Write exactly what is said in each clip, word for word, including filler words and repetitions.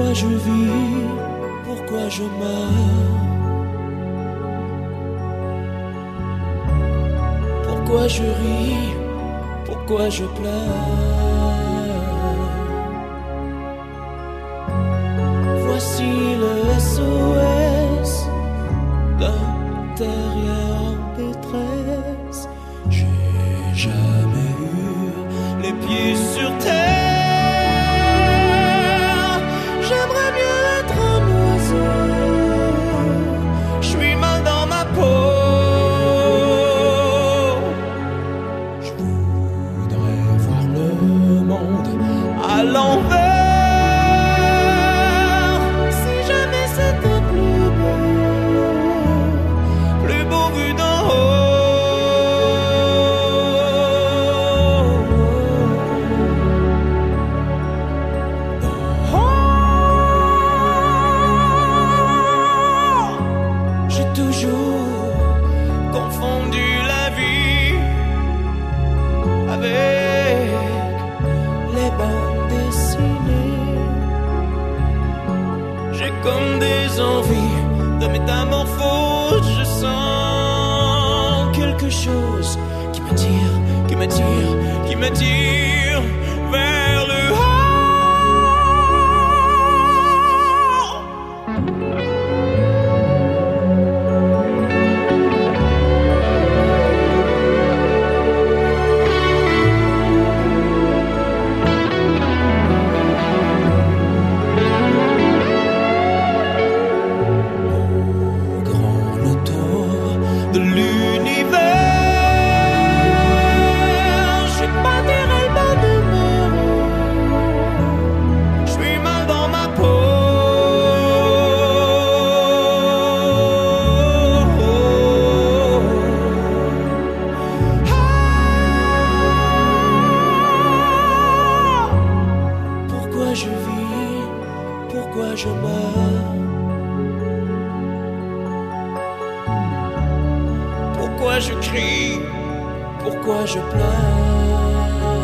Pourquoi je vis, pourquoi je meurs, pourquoi je ris, pourquoi je pleure. Voici le S O S d'un terrier en détresse. J'ai jamais eu les pieds sur terre. J'aimerais mieux être un oiseau. Je suis mal dans ma peau. Je voudrais voir le monde à l'envers. Si jamais c'était plus beau, plus beau vu d'en haut. J'ai toujours confondu la vie avec les bandes dessinées. J'ai comme des envies de métamorphose. Je sens quelque chose qui m'attire, qui m'attire, qui m'attire vers le haut. Grand loto de l'univers, j'ai pas tiré le bon numéro. Je suis mal dans ma peau. Ah, pourquoi je vis, pourquoi je meurs, pourquoi je crie, pourquoi je pleure.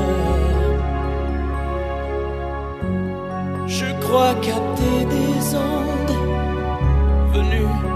Je crois capter des ondes venues